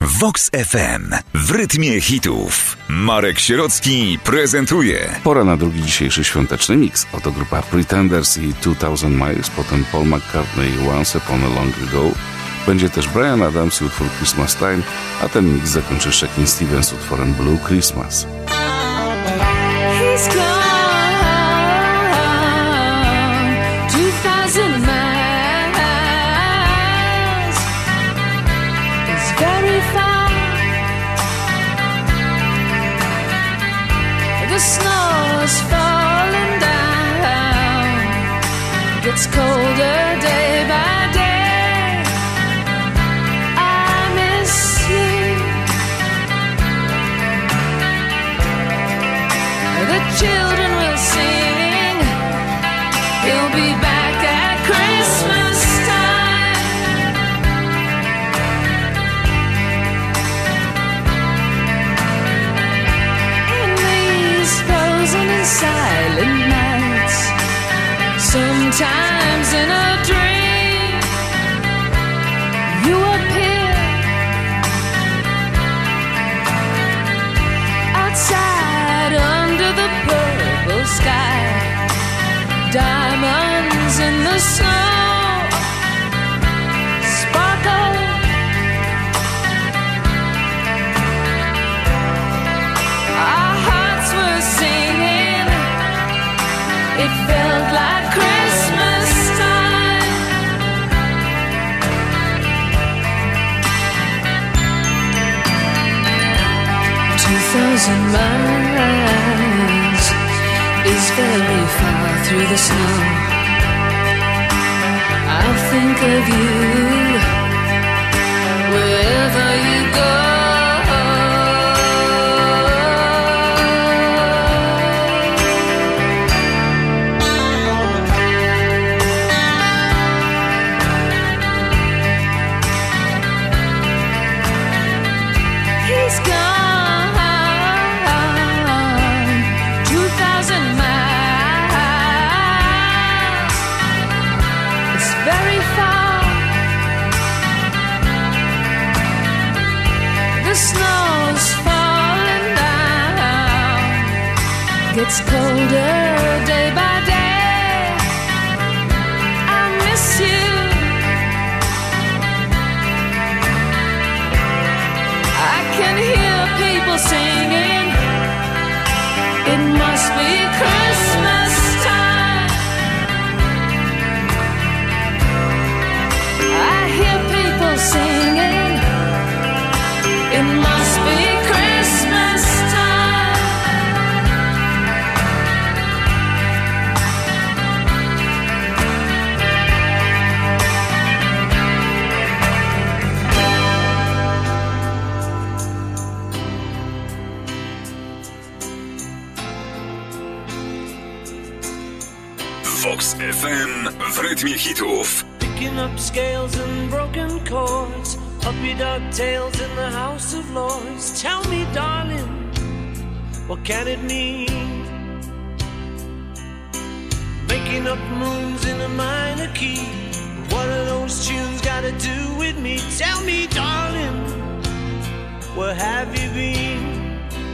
Vox FM w rytmie hitów. Marek Sierocki prezentuje. Pora na drugi dzisiejszy świąteczny miks. Oto grupa Pretenders i 2000 Miles, potem Paul McCartney Once Upon a Long Ago. Będzie też Bryan Adams i utwór Christmas Time, a ten miks zakończy Shakin' Stevens utworem Blue Christmas. Snow's falling down. Gets colder day by day. I miss you. The children will sing. He'll be back at Christmas time. In these frozen and silent nights, sometimes in a dream, you appear outside under the purple sky. Diamonds in the snow sparkle. Our hearts were singing. It felt like Christmas time. "2,000 miles is very far through the snow. I'll think of you wherever you go." He's gone 2,000 miles. It's very far. The snow's falling down. Gets colder day by day. I miss you. I can hear people singing. It must be Christmas time. I hear people singing. It must be Christmas time. Vox FM w rytmie hitów. Picking up scales and broken chords, puppy dog tails in the House of Lords. Tell me, darling, what can it mean? Making up moons in a minor key. What are those tunes got to do with me? Tell me, darling, where have you been?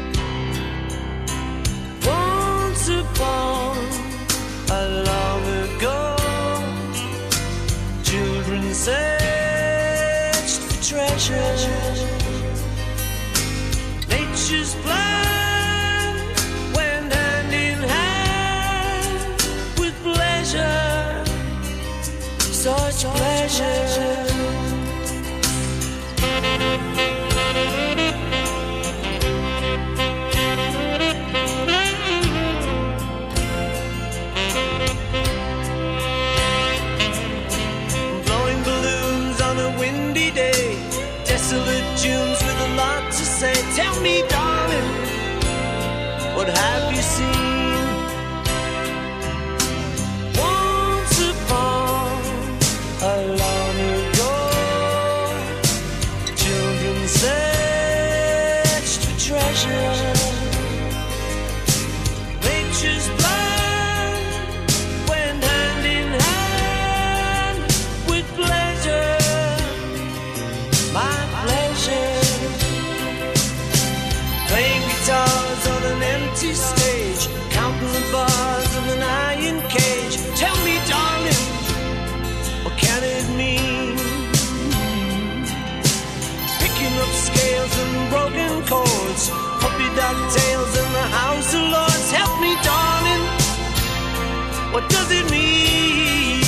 Once upon a long ago, children searched for treasure. Nature's plan went hand in hand with pleasure, such pleasure. Desolate tunes with a lot to say. Tell me, darling, what have you seen? Once upon a long ago, children searched for treasure. Nature's plan went hand in hand with pleasure. My pleasure. broken chords, puppy dog tails in the House of Lords. Help me, darling, what does it mean?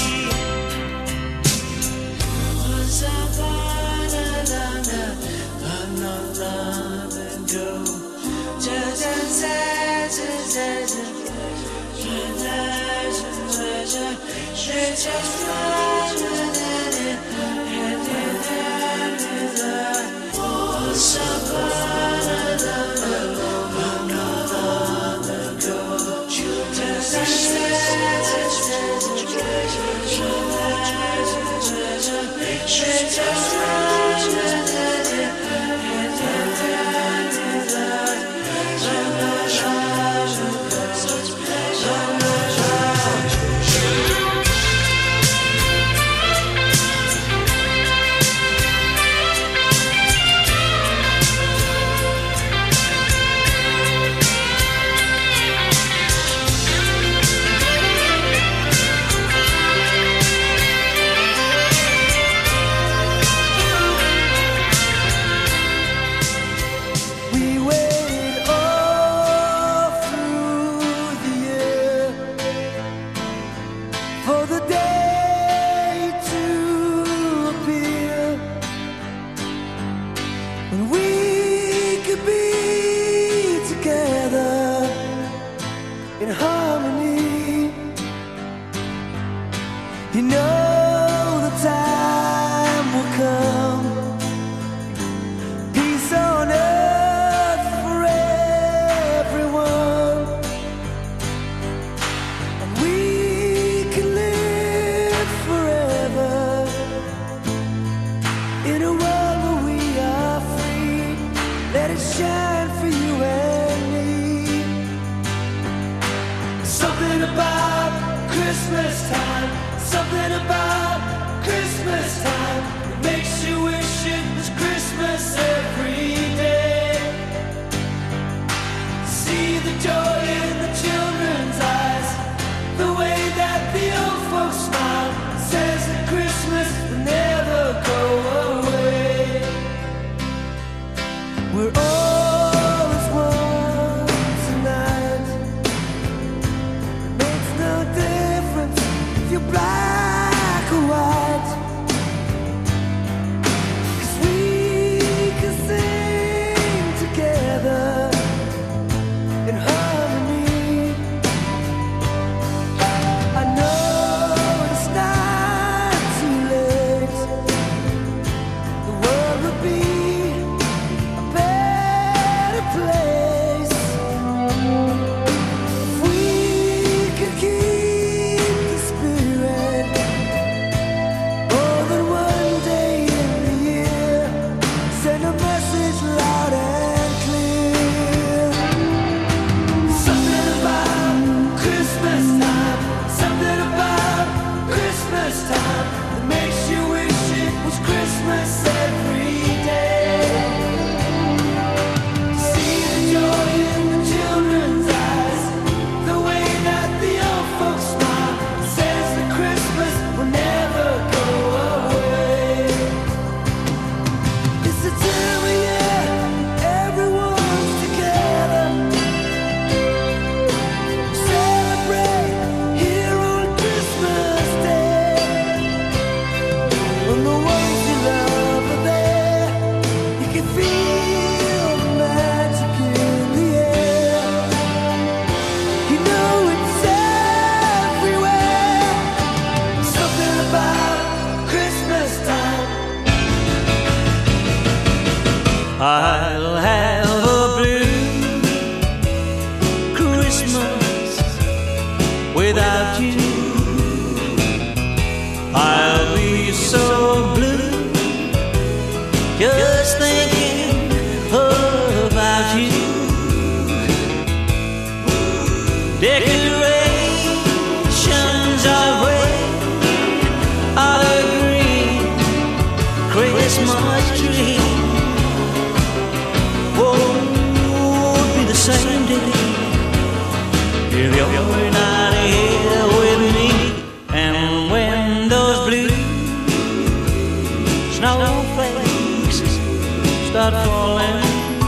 You know the time will come, peace on earth for everyone, and we can live forever in a world where we are free. Let it shine for you and me. Something about Christmas time, something about Christmas time that makes you wish it was Christmas every day. See the joy in the children's eyes, the way that the old folks smile, says that Christmas will never go away. We're all as one tonight. Makes no difference if you're black or white, 'cause we can sing together in harmony. I know it's not too late. The world will be a better place if we could keep the spirit more than one day in the year. Send a message loud and clear. Something about Christmas time, something about Christmas time that makes you wish it was Christmas every day. See the joy in the children's eyes, the way that the old folks smile, says that Christmas will never go away. It's the time of year everyone's together. Celebrate here on Christmas Day. When the ones you love are there, you can feel the magic in the air. You know it's everywhere. Something about Christmas time. I'll have a blue Christmas without you. I'll be so blue just thinking about you. Decorations are red, are a green Christmas tree. Won't be the same day if you're not here with me. And when those blue snowflakes start falling,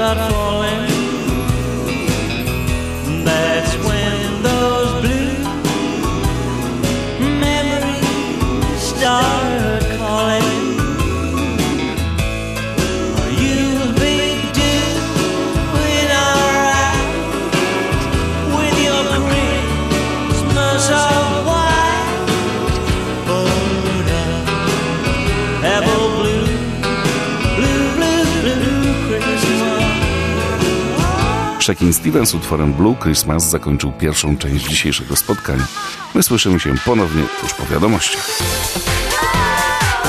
start falling, that's when those blue memories start calling. You'll be doing alright with your Christmas of white, but apple blue, blue, blue, blue Christmas. Shakin' Stevens utworem Blue Christmas zakończył pierwszą część dzisiejszego spotkania. My słyszymy się ponownie tuż po wiadomościach.